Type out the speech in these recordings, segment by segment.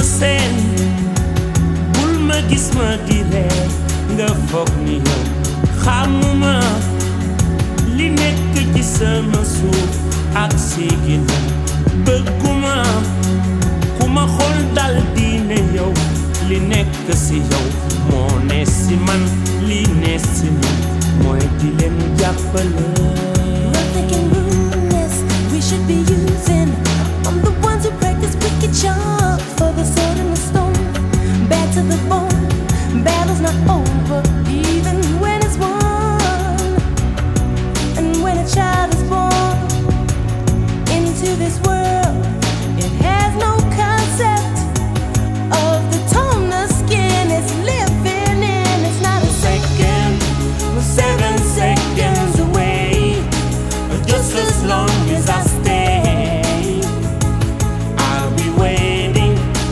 seen bul ma gis ma di reer nga foog ni yow xamuma li nekk ci sama suuf ak sigina bëgguma ku ma xool dal di ne yow li nekk si yow moo ne si man li ne si man mooy di leen jàppale. Nothing can ruin this. We should be using. I'm the ones who practice wicked charms for the sword and the stone. Bad to the bone. Battle's not over, even when it's won. And when a child is born into this world, it has no concept of the tone the skin is living in. It's not a second, we're 7 seconds away. Just as long as I stay, I'll be waiting.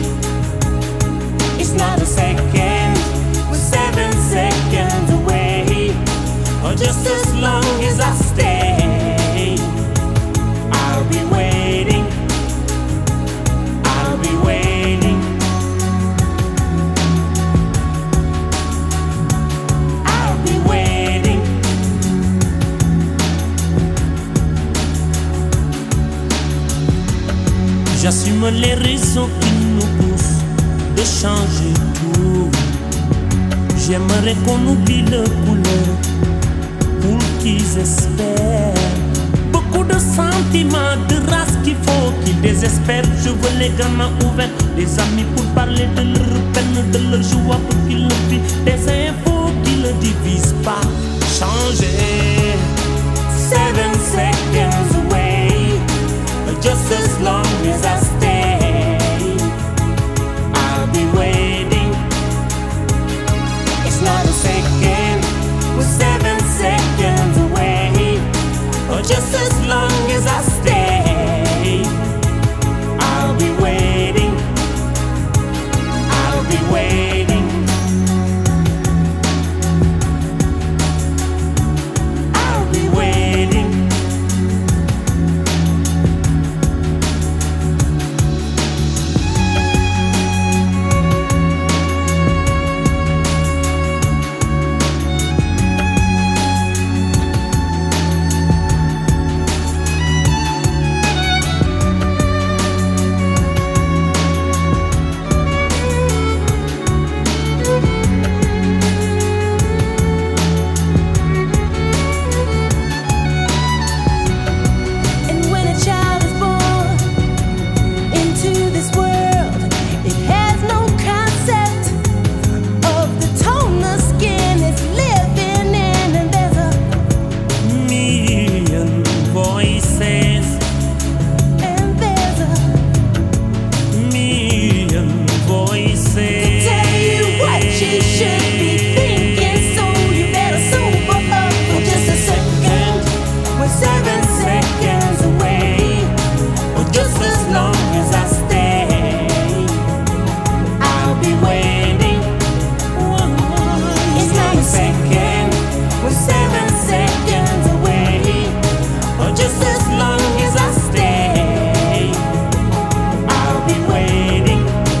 It's not a second, we're 7 seconds away. Just as long as I stay, I'll be waiting. I'll be waiting. I'll be waiting. J'assume les raisons qui nous poussent de changer tout. J'aimerais qu'on oublie le couleur pour qu'ils espèrent. Beaucoup de sentiments, de race qu'il faut qu'ils désespèrent. Je veux les gamins ouverts, des amis pour parler de leur peine, de leur joie pour qu'ils le vivent. Des infos qui ne divisent pas. Changer. 7 seconds away. Just as long as I stay, I'll be waiting. It's not a second, we're 7 seconds away. Just as long as I stay, I'll be waiting. I'll be waiting. I'll be waiting. And when a child is born into this world, it has no concept of the tone the skin is living in. And there's a Million voices, and there's a million voices. tell you what you should be thinking, so you better sober up for just a second. We're 7 seconds away. Just as long as I stay, I'll be waiting. It's not a second, we're 7 seconds away. Just as long as I stay, I'll be waiting.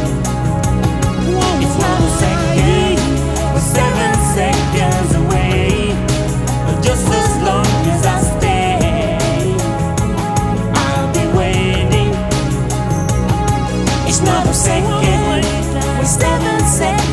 It's not a second, we're 7 seconds away. Just as long as I stay, I'll be waiting. It's not a second, we're 7 seconds.